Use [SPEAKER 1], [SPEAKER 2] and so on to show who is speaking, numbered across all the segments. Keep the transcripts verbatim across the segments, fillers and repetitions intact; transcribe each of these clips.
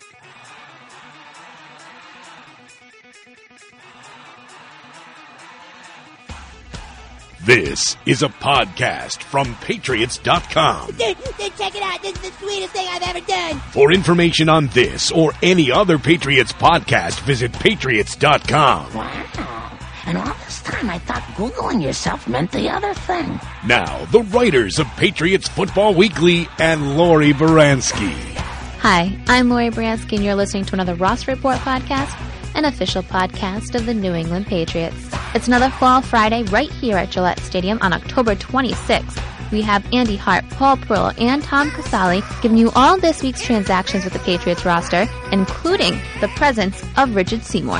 [SPEAKER 1] This is a podcast from Patriots dot com.
[SPEAKER 2] Dude, dude, check it out. This is the sweetest thing I've ever done.
[SPEAKER 1] For information on this or any other Patriots podcast, visit Patriots dot com.
[SPEAKER 3] Wow. And all this time I thought Googling yourself meant the other thing.
[SPEAKER 1] Now, the writers of Patriots Football Weekly and Lori Baranski.
[SPEAKER 4] Hi, I'm Lori Baranski, and you're listening to another Roster Report podcast, an official podcast of the New England Patriots. It's another Fall Friday right here at Gillette Stadium on October twenty-sixth. We have Andy Hart, Paul Perillo, and Tom Casale giving you all this week's transactions with the Patriots roster, including the presence of Richard Seymour.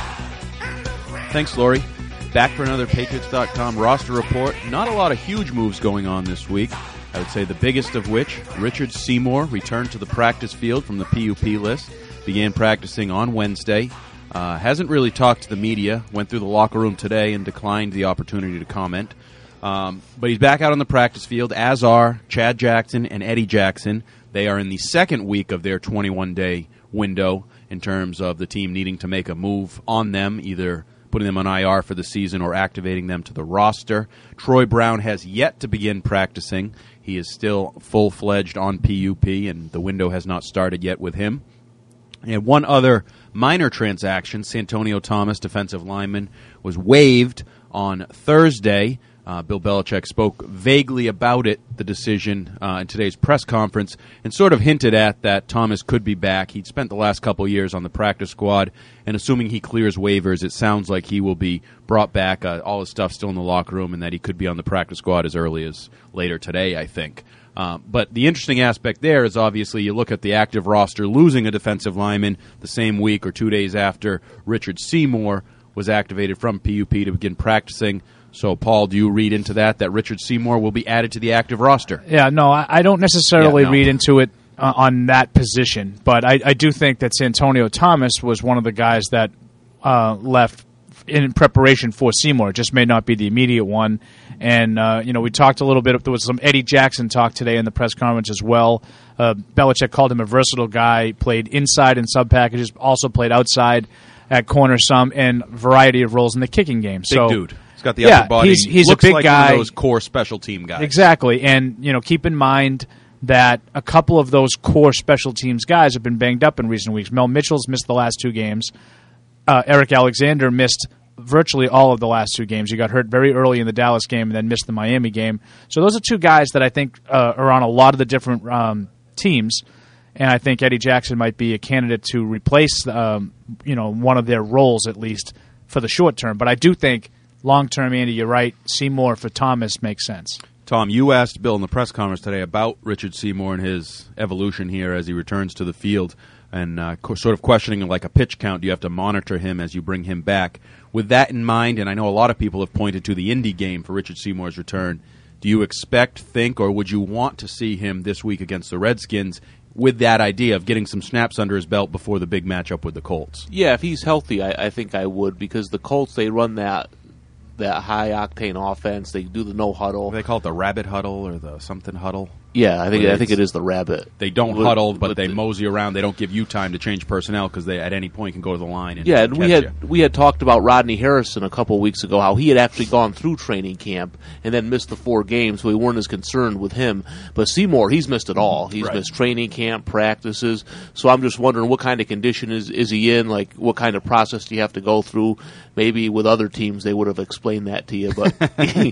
[SPEAKER 5] Thanks, Lori. Back for another Patriots dot com roster report. Not a lot of huge moves going on this week. I would say the biggest of which, Richard Seymour returned to the practice field from the P U P list, began practicing on Wednesday. Uh, hasn't really talked to the media, went through the locker room today and declined the opportunity to comment. Um, but he's back out on the practice field, as are Chad Jackson and Eddie Jackson. They are in the second week of their twenty-one day window in terms of the team needing to make a move on them, either putting them on I R for the season or activating them to the roster. Troy Brown has yet to begin practicing. He is still full-fledged on P U P, and the window has not started yet with him. And one other minor transaction, Santonio Thomas, defensive lineman, was waived on Thursday. Uh, Bill Belichick spoke vaguely about it, the decision, uh, in today's press conference, and sort of hinted at that Thomas could be back. He'd spent the last couple of years on the practice squad, and assuming he clears waivers, it sounds like he will be brought back, uh, all his stuff still in the locker room, and that he could be on the practice squad as early as later today, I think. Uh, but the interesting aspect there is obviously you look at the active roster losing a defensive lineman the same week or two days after Richard Seymour was activated from P U P to begin practicing. So, Paul, do you read into that, that Richard Seymour will be added to the active roster?
[SPEAKER 6] Yeah, no, I, I don't necessarily
[SPEAKER 5] yeah, no.
[SPEAKER 6] read into it uh, on that position. But I, I do think that Santonio Thomas was one of the guys that uh, left in preparation for Seymour. It just may not be the immediate one. And, uh, you know, we talked a little bit. There was some Eddie Jackson talk today in the press conference as well. Uh, Belichick called him a versatile guy, played inside in sub packages, also played outside at corner some, and variety of roles in the kicking game.
[SPEAKER 5] Big
[SPEAKER 6] so,
[SPEAKER 5] dude. He's got the
[SPEAKER 6] yeah,
[SPEAKER 5] upper body.
[SPEAKER 6] He's, he's
[SPEAKER 5] Looks
[SPEAKER 6] a big
[SPEAKER 5] like
[SPEAKER 6] guy.
[SPEAKER 5] one of those core special team guys.
[SPEAKER 6] Exactly. And, you know, keep in mind that a couple of those core special teams guys have been banged up in recent weeks. Mel Mitchell's missed the last two games. Uh, Eric Alexander missed virtually all of the last two games. He got hurt very early in the Dallas game and then missed the Miami game. So those are two guys that I think uh, are on a lot of the different um, teams, and I think Eddie Jackson might be a candidate to replace um, you know, one of their roles at least for the short term. But I do think long-term, Andy, you're right, Seymour for Thomas makes sense.
[SPEAKER 5] Tom, you asked Bill in the press conference today about Richard Seymour and his evolution here as he returns to the field, and uh, co- sort of questioning like a pitch count. Do you have to monitor him as you bring him back? With that in mind, and I know a lot of people have pointed to the Indy game for Richard Seymour's return, do you expect, think, or would you want to see him this week against the Redskins with that idea of getting some snaps under his belt before the big matchup with the Colts?
[SPEAKER 7] Yeah, if he's healthy, I, I think I would, because the Colts, they run that that high-octane offense. They do the no-huddle.
[SPEAKER 5] They call it the rabbit huddle or the something huddle.
[SPEAKER 7] Yeah, I think I think it is the rabbit.
[SPEAKER 5] They don't
[SPEAKER 7] with,
[SPEAKER 5] huddle, but
[SPEAKER 7] with
[SPEAKER 5] they
[SPEAKER 7] the,
[SPEAKER 5] mosey around. They don't give you time to change personnel because they at any point can go to the line and
[SPEAKER 7] yeah. And we
[SPEAKER 5] catch
[SPEAKER 7] had
[SPEAKER 5] you.
[SPEAKER 7] we had talked about Rodney Harrison a couple of weeks ago, how he had actually gone through training camp and then missed the four games, so we weren't as concerned with him. But Seymour, he's missed it all. He's
[SPEAKER 5] right.
[SPEAKER 7] missed training camp, practices. So I'm just wondering what kind of condition is is he in? Like what kind of process do you have to go through? Maybe with other teams they would have explained that to you, but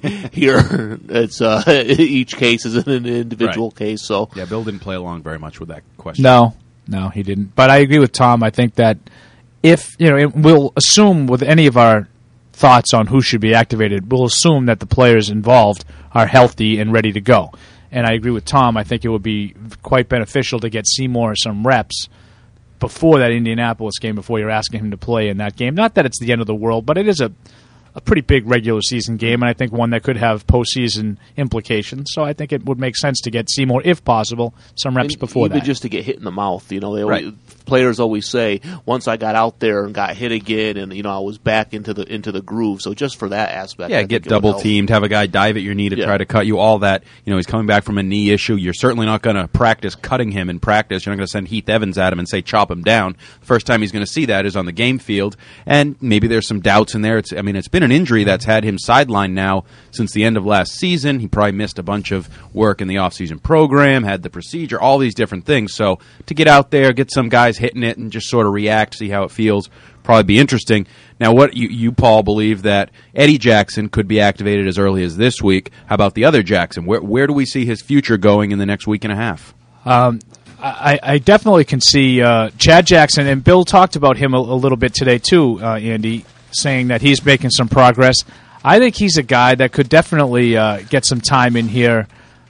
[SPEAKER 7] here it's uh, each case is an individual
[SPEAKER 5] right.
[SPEAKER 7] case. So.
[SPEAKER 5] Yeah, Bill didn't play along very much with that question.
[SPEAKER 6] No, no, he didn't. But I agree with Tom. I think that if, you know, it, we'll assume with any of our thoughts on who should be activated, we'll assume that the players involved are healthy and ready to go. And I agree with Tom. I think it would be quite beneficial to get Seymour some reps before that Indianapolis game, before you're asking him to play in that game. Not that it's the end of the world, but it is a a pretty big regular season game, and I think one that could have postseason implications. So I think it would make sense to get Seymour, if possible, some reps
[SPEAKER 7] and
[SPEAKER 6] before
[SPEAKER 7] even
[SPEAKER 6] that.
[SPEAKER 7] just to get hit in the mouth. You know, they always,
[SPEAKER 5] Right.
[SPEAKER 7] players always say, once I got out there and got hit again, and you know, I was back into the into the groove. So just for that aspect,
[SPEAKER 5] Yeah,
[SPEAKER 7] I
[SPEAKER 5] get
[SPEAKER 7] think it would
[SPEAKER 5] double
[SPEAKER 7] help.
[SPEAKER 5] teamed, have a guy dive at your knee to
[SPEAKER 7] Yeah.
[SPEAKER 5] try to cut you, all that. You know, he's coming back from a knee issue. You're certainly not going to practice cutting him in practice. You're not going to send Heath Evans at him and say chop him down. The first time he's going to see that is on the game field, and maybe there's some doubts in there. It's, I mean, it's been an injury that's had him sidelined now since the end of last season. He probably missed a bunch of work in the offseason program, had the procedure, all these different things. So to get out there, get some guys hitting it, and just sort of react, see how it feels, probably be interesting. Now, what you, you, Paul, believe that Eddie Jackson could be activated as early as this week. How about the other Jackson? Where, where do we see his future going in the next week and a half?
[SPEAKER 6] Um, I, I definitely can see uh, Chad Jackson, and Bill talked about him a, a little bit today too, uh, Andy, saying that he's making some progress. I think he's a guy that could definitely uh, get some time in here,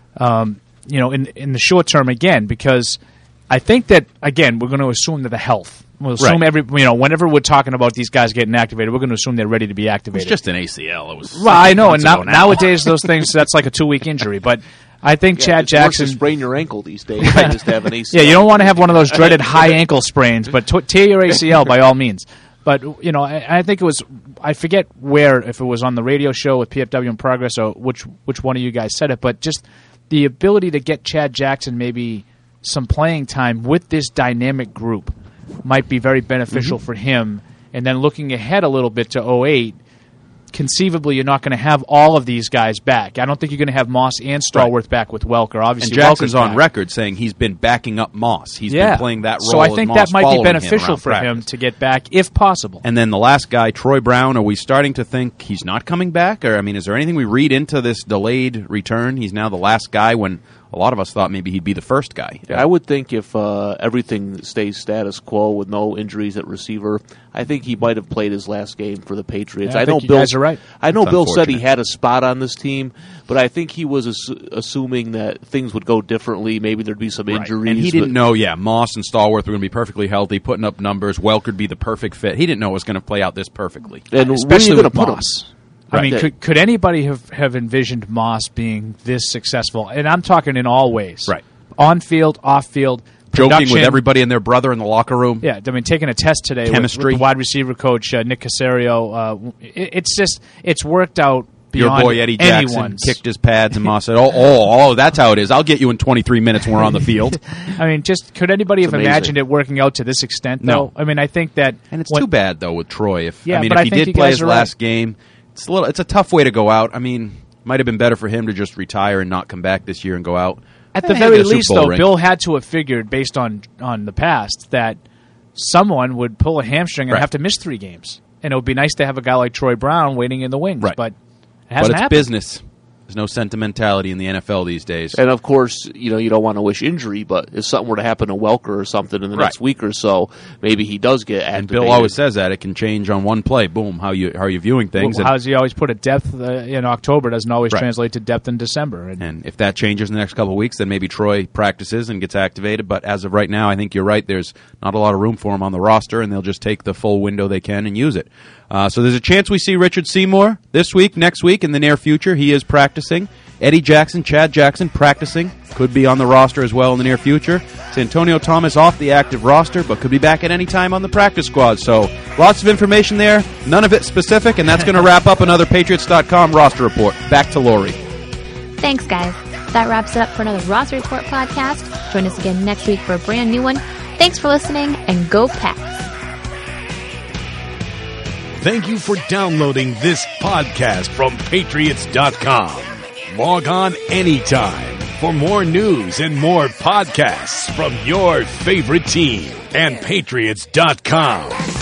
[SPEAKER 6] um, you know, in in the short term again, because I think that, again, we're going to assume that the health. We'll assume
[SPEAKER 5] Right.
[SPEAKER 6] every, you know, whenever we're talking about these guys getting activated, we're going to assume they're ready to be activated.
[SPEAKER 5] It's just an A C L. It was.
[SPEAKER 6] Well, I know, and
[SPEAKER 5] months
[SPEAKER 6] now,
[SPEAKER 5] ago now.
[SPEAKER 6] nowadays those things, that's like a two-week injury, but I think
[SPEAKER 7] Yeah,
[SPEAKER 6] Chad
[SPEAKER 7] it's worse
[SPEAKER 6] Jackson...
[SPEAKER 7] to sprain your ankle these days than just have an A C L.
[SPEAKER 6] Yeah, you don't want to have one of those dreaded high ankle sprains, but t- tear your A C L by all means. But, you know, I, I think it was, I forget where, if it was on the radio show with P F W in Progress or which which one of you guys said it, but just the ability to get Chad Jackson maybe some playing time with this dynamic group might be very beneficial
[SPEAKER 5] Mm-hmm.
[SPEAKER 6] for him. And then looking ahead a little bit to oh eight, conceivably you're not going to have all of these guys back. I don't think you're going to have Moss and Stallworth back with Welker. Obviously,
[SPEAKER 5] And Jackson's
[SPEAKER 6] Welker's
[SPEAKER 5] on
[SPEAKER 6] back.
[SPEAKER 5] record saying he's been backing up Moss. He's
[SPEAKER 6] yeah.
[SPEAKER 5] been playing that role.
[SPEAKER 6] So I
[SPEAKER 5] as
[SPEAKER 6] think
[SPEAKER 5] Moss,
[SPEAKER 6] that might be
[SPEAKER 5] following him
[SPEAKER 6] beneficial
[SPEAKER 5] around
[SPEAKER 6] for him
[SPEAKER 5] practice.
[SPEAKER 6] to get back, if possible.
[SPEAKER 5] And then the last guy, Troy Brown, are we starting to think he's not coming back? Or, I mean, is there anything we read into this delayed return? He's now the last guy when a lot of us thought maybe he'd be the first guy.
[SPEAKER 7] I would think if uh, everything stays status quo with no injuries at receiver, I think he might have played his last game for the Patriots.
[SPEAKER 6] Yeah, I
[SPEAKER 7] I know
[SPEAKER 6] think you
[SPEAKER 7] Bill,
[SPEAKER 6] guys are right.
[SPEAKER 7] I know
[SPEAKER 5] It's
[SPEAKER 7] Bill said he
[SPEAKER 5] unfortunate.
[SPEAKER 7] had a spot on this team, but I think he was assu- assuming that things would go differently. Maybe there'd be some
[SPEAKER 5] Right.
[SPEAKER 7] injuries.
[SPEAKER 5] And he
[SPEAKER 7] but-
[SPEAKER 5] didn't know, yeah, Moss and Stallworth were going to be perfectly healthy, putting up numbers. Welker would be the perfect fit. He didn't know it was going to play out this perfectly.
[SPEAKER 7] And
[SPEAKER 6] Especially
[SPEAKER 7] where are you
[SPEAKER 6] with
[SPEAKER 7] going to put
[SPEAKER 6] Moss.
[SPEAKER 7] him?
[SPEAKER 6] I
[SPEAKER 7] Right.
[SPEAKER 6] mean, could could anybody have, have envisioned Moss being this successful? And I'm talking in all ways.
[SPEAKER 5] Right.
[SPEAKER 6] On field, off field,
[SPEAKER 5] Joking
[SPEAKER 6] production.
[SPEAKER 5] with everybody and their brother in the locker room.
[SPEAKER 6] Yeah, I mean, taking a test today with,
[SPEAKER 5] Chemistry.
[SPEAKER 6] with the wide receiver coach, uh, Nick Casario. Uh, it, it's just, it's worked out
[SPEAKER 5] Your
[SPEAKER 6] beyond
[SPEAKER 5] boy Eddie Jackson
[SPEAKER 6] anyone's.
[SPEAKER 5] kicked his pads, and Moss said, "Oh, oh, oh, that's how it is. I'll get you in twenty-three minutes when we're on the field."
[SPEAKER 6] I mean, just could anybody have
[SPEAKER 7] amazing.
[SPEAKER 6] imagined it working out to this extent?
[SPEAKER 5] No.
[SPEAKER 6] Though? I mean, I think that,
[SPEAKER 5] And it's
[SPEAKER 6] when-
[SPEAKER 5] too bad though with Troy. If
[SPEAKER 6] Yeah,
[SPEAKER 5] I mean,
[SPEAKER 6] but
[SPEAKER 5] if
[SPEAKER 6] I
[SPEAKER 5] he
[SPEAKER 6] think
[SPEAKER 5] did
[SPEAKER 6] you
[SPEAKER 5] play
[SPEAKER 6] guys
[SPEAKER 5] his
[SPEAKER 6] are
[SPEAKER 5] last
[SPEAKER 6] right.
[SPEAKER 5] game, it's a little. It's a tough way to go out. I mean, might have been better for him to just retire and not come back this year and go out.
[SPEAKER 6] At
[SPEAKER 5] Eh,
[SPEAKER 6] the
[SPEAKER 5] get
[SPEAKER 6] very
[SPEAKER 5] a Super
[SPEAKER 6] least,
[SPEAKER 5] Bowl
[SPEAKER 6] though,
[SPEAKER 5] ring.
[SPEAKER 6] Bill had to have figured, based on on the past, that someone would pull a hamstring and
[SPEAKER 5] Right.
[SPEAKER 6] have to miss three games. And it would be nice to have a guy like Troy Brown waiting in the wings.
[SPEAKER 5] Right.
[SPEAKER 6] But it
[SPEAKER 5] But
[SPEAKER 6] hasn't
[SPEAKER 5] it's
[SPEAKER 6] happened.
[SPEAKER 5] business. There's no sentimentality in the N F L these days.
[SPEAKER 7] And of course, you know, you don't want to wish injury, but if something were to happen to Welker or something in the
[SPEAKER 5] Right.
[SPEAKER 7] next week or so, maybe he does get
[SPEAKER 5] And
[SPEAKER 7] activated.
[SPEAKER 5] Bill always says that it can change on one play. Boom, how you how you viewing things.
[SPEAKER 6] Well,
[SPEAKER 5] and,
[SPEAKER 6] how does he always put it? Depth uh, in October doesn't always
[SPEAKER 5] Right.
[SPEAKER 6] translate to depth in December. And,
[SPEAKER 5] and if that changes in the next couple of weeks, then maybe Troy practices and gets activated. But as of right now, I think you're right. There's not a lot of room for him on the roster, and they'll just take the full window they can and use it. Uh, so there's a chance we see Richard Seymour this week, next week, in the near future. He is practicing. Eddie Jackson, Chad Jackson practicing. Could be on the roster as well in the near future. Santonio Thomas off the active roster, but could be back at any time on the practice squad. So lots of information there, none of it specific, and that's going to wrap up another Patriots dot com roster report. Back to Lori.
[SPEAKER 4] Thanks, guys. That wraps it up for another Ross Report podcast. Join us again next week for a brand new one. Thanks for listening, and go Pats.
[SPEAKER 1] Thank you for downloading this podcast from Patriots dot com. Log on anytime for more news and more podcasts from your favorite team and Patriots dot com.